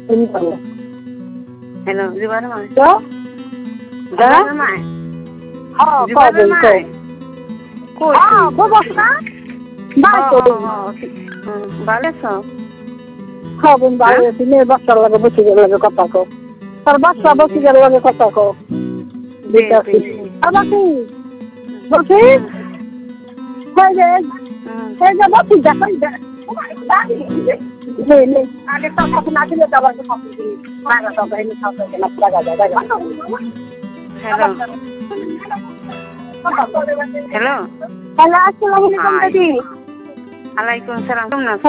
Hello, di ba naman? Đó. Di ba naman? Di ba naman? Bubos na? Bakit? Bale so? Habang bayo, basta lang basi lang kata ko. Par basta basi lang kata ko. Dito. Abaki. Basi? Hey, basi japan da. Ini. Ada tak apa nak dia tahu apa. Mana tahu ini tahu nak jaga. Hello. Hello. Hello, assalamualaikum tadi. Waalaikumsalam. কেমন আছো?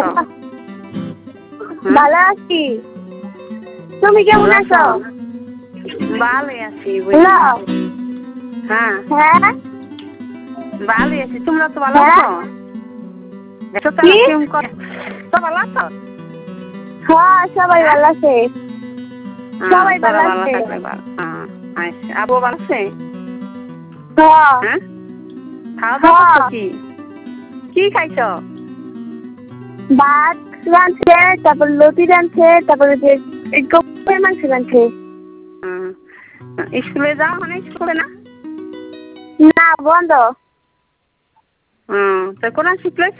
ভালো আছি। তুমি কেমন আছো? ভালোই আছি। Hello. হ্যাঁ। হ্যাঁ। ভালোই আছি। তোমরা তো ভালো আছো? এত তারা কেমন করে? তো ভালো আছো? হ্যাঁ, সবাই ভালো আছে। সবাই ভালো আছে। আচ্ছা, আবু ভালো আছে? হ্যাঁ। খাওয়া দাওয়া করছো কি? কি খাইছো? ভাত রাঁধছে, তারপর লতি রাঁধছে, তারপরে যে গরুর মাংস রাঁধছে। স্কুলে যাও মানে স্কুলে না? না, বন্ধ। তো কোরআন শিখলেছ?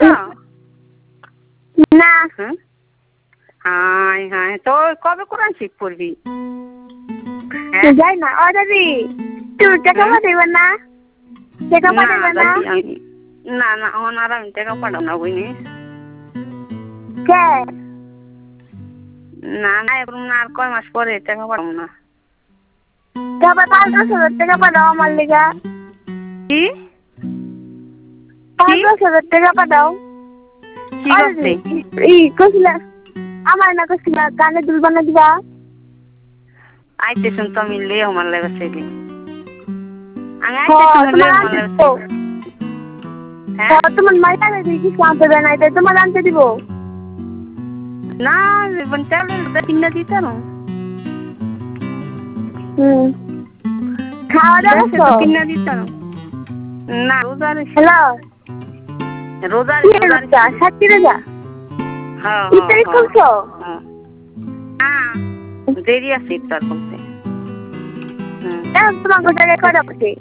না। হাই হাই, তো কবে কোরআন শিখ পড়বি? যাই না। ও দাদি, তুই টাকা পাঠাইবেন না? টাকা পাঠাইবেন না? না না, ওনার আমি টাকা পাঠাবো না বুঝলি। কে? না না, এখন না, আর কয় মাস পরে টাকা পাঠাবো না। তারপর 5,000 টাকা পাঠাও আমার লিগা। কি? 5,000 টাকা পাঠাও। কি করছে? কইছিলা আমার না কইছিলা কানে দুল বানা দিবা। আইতে শুন তো আমি লে আমার লেগে সেলি। আমি আইতে শুন লে আমার লেগে। হ্যাঁ, তোমার মাইয়া দেখি সাথে বানাইতে তোমার আনতে দিব। না, বনতালে কিনা দিতা না। খাওয়া দাওয়া তো কিনা দিতা না। না, রোজার। হ্যালো। রোজার সত্যি রেজা? হ্যাঁ ইফতারি করছো? হ্যাঁ, দেরি আছে ইফতার করতে। তোমার টাকা কয়টা